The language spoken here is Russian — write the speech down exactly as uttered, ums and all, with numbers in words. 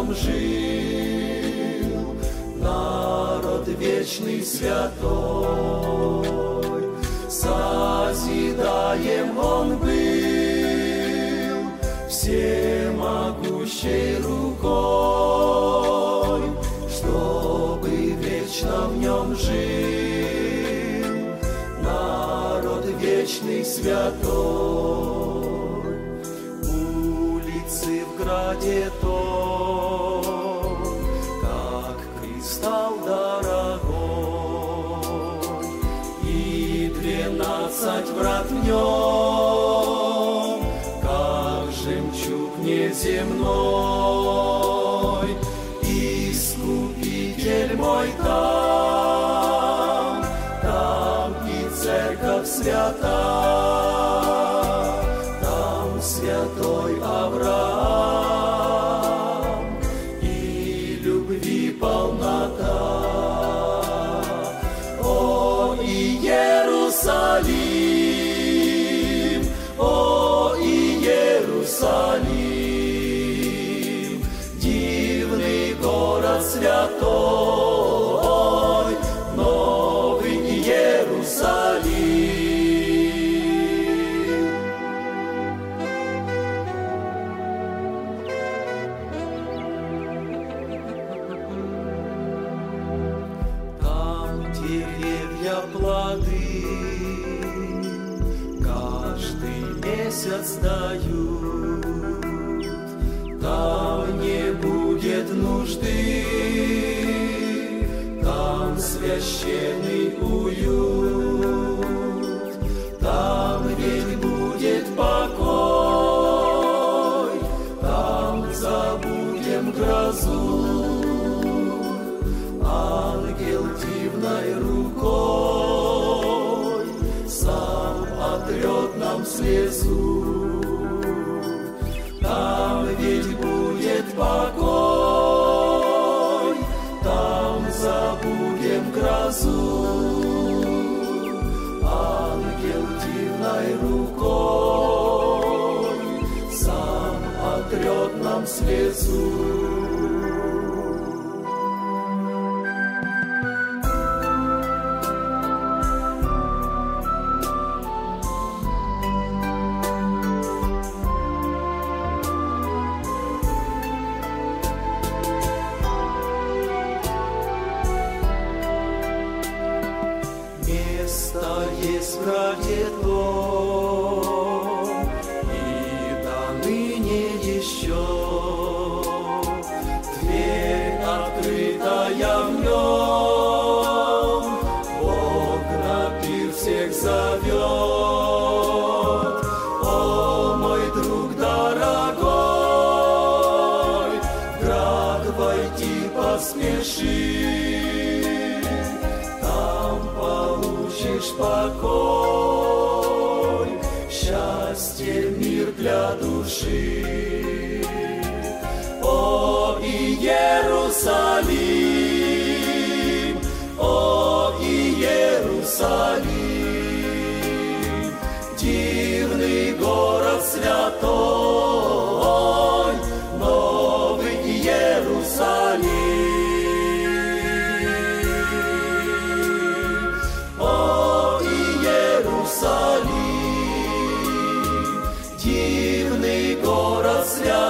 нем жил народ вечный святой. Созидаем он был всемогущей рукой, чтобы вечно в нем жил народ вечный святой. Улицы в граде том, как кристалл дорогой, и двенадцать врат в нем, как жемчуг неземной. Искупитель мой там, там и церковь свята, там святой Авраам и любви полнота. О, Иерусалим, о, Иерусалим, дивный город святой, новый Иерусалим. Там деревья плоды каждый месяц дают, там не будет нужды, там священный уют, там ведь будет покой, там забудем грозу. Ангел дивной рукой сам отрет нам слезу. Там ведь будет покой, там забудем грозу. Ангел дивной рукой сам отрет нам слезу. Место есть в граде том, и до ныне еще дверь открытая в нем, Бог на пир всех зовет. О, мой друг дорогой, в град войти поспеши, покой, счастье, мир для души. О, Иерусалим, о, Иерусалим, дивный город святой, новый Иерусалим. Дивный город свят.